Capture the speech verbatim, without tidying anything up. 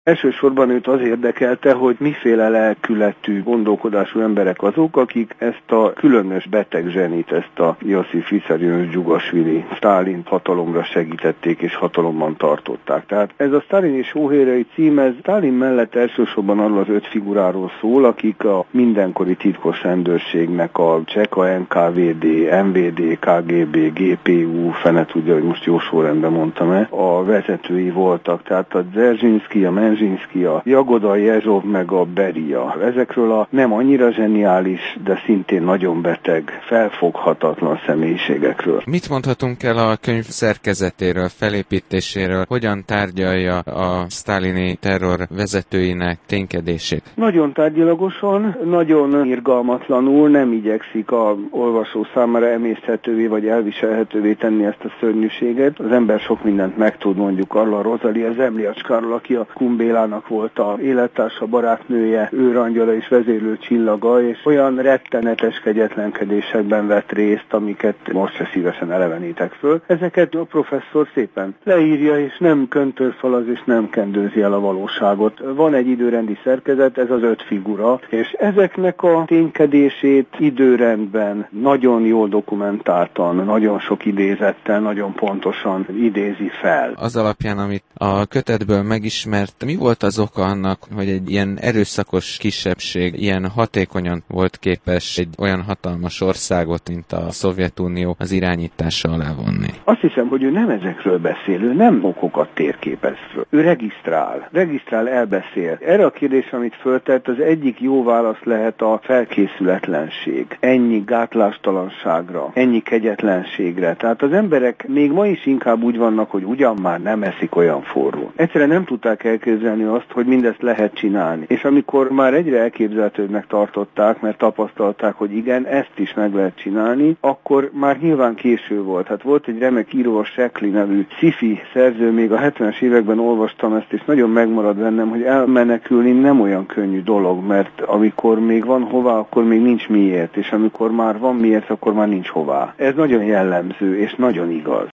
Elsősorban őt az érdekelte, hogy miféle lelkületű, gondolkodású emberek azok, akik ezt a különös beteg zsenit, ezt a Iosif Vissarionovics Dzsugasvili Sztálin hatalomra segítették és hatalomban tartották. Tehát ez a Sztálin és hóhérai cím, ez Sztálin mellett elsősorban arról az öt figuráról szól, akik a mindenkori titkos rendőrségnek a Cseka, en ká vé dé, em vé dé, ká gé bé, gé pé u, fene tudja, hogy most jó sorrendben mondtam-e, a vezetői voltak. Tehát a Dzerzsinszky, a Menzsinszky, a Jagoda, Jezsov meg a Beria. Ezekről a nem annyira zseniális, de szintén nagyon beteg, felfoghatatlan személyiségekről. Mit mondhatunk el a könyv szerkezetéről, felépítéséről? Hogyan tárgyalja a sztálini terror vezetőinek ténykedését? Nagyon tárgyilagosan, nagyon irgalmatlanul, nem igyekszik a olvasó számára emészthetővé vagy elviselhetővé tenni ezt a szörnyűséget. Az ember sok mindent megtud, mondjuk arról a Rosalia Zemlyacskáról, aki a Kumbélának volt a élettársa, barátnője, őrangyala és vezérlő csillaga, és olyan rettenetes kegyetlenkedésekben vett részt, amiket most se szívesen elevenítek föl. Ezeket a professzor szépen leírja, és nem köntörfalaz, és nem kendőzi el a valóságot. Van egy időrendi szerkezet, ez az öt figura, és ezeknek a ténykedését időrendben nagyon jól dokumentáltan, nagyon sok idézettel, nagyon pontosan idézi fel. Az alapján, amit a kötetből megismert, mi volt az oka annak, hogy egy ilyen erőszakos kisebbség ilyen hatékonyan volt képes egy olyan hatalmas országot, mint a Szovjetunió az irányítása alá vonni? Azt hiszem, hogy ő nem ezekről beszél, ő nem okokat térképez föl. Ő regisztrál, regisztrál, elbeszél. Erre a kérdésre, amit föltett, az egyik jó válasz lehet a felkészületlenség. Ennyi gátlástalanságra, ennyi kegyetlenségre. Tehát az emberek még ma is inkább úgy vannak, hogy ugyan már nem eszik olyan forró. Egyszerűen nem tudták elképzelni azt, hogy mindezt lehet csinálni. És amikor már egyre elképzelhetőbbnek tartották, mert tapasztalták, hogy igen, ezt is meg lehet csinálni, akkor már nyilván késő volt. Hát volt egy remek író, a Sheckley nevű sci-fi szerző, még a hetvenes években olvastam ezt, és nagyon megmarad bennem, hogy elmenekülni nem olyan könnyű dolog, mert amikor még van hová, akkor még nincs miért, és amikor már van miért, akkor már nincs hová. Ez nagyon jellemző, és nagyon igaz.